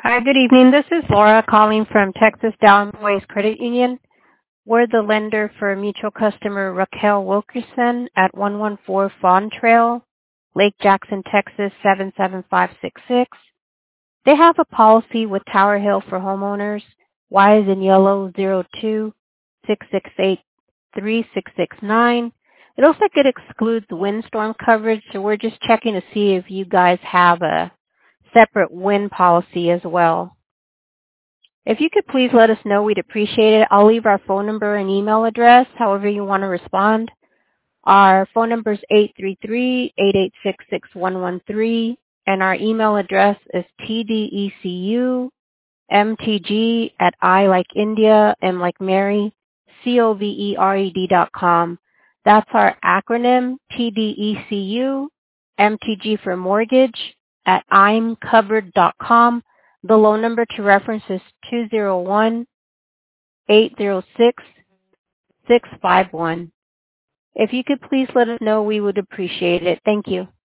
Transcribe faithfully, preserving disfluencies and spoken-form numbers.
Hi, good evening. This is Laura calling from Texas Down Boys Credit Union. We're the lender for mutual customer Raquel Wilkerson at one one four Fawn Trail, Lake Jackson, Texas seven seven five six six. They have a policy with Tower Hill for homeowners, Y is in yellow zero two six six eight three six six nine. It looks like it excludes windstorm coverage, so we're just checking to see if you guys have a separate wind policy as well. If you could please let us know, we'd appreciate it. I'll leave our phone number and email address, however you want to respond. Our phone number is eight three three, eight eight six, six one one three, and our email address is tdecumtg at I like India, M like Mary, C O V E R E D dot com. That's our acronym, T D E C U, M T G for mortgage, at I'm covered dot com. The loan number to reference is two zero one, eight zero six, six five one. If you could please let us know, we would appreciate it. Thank you.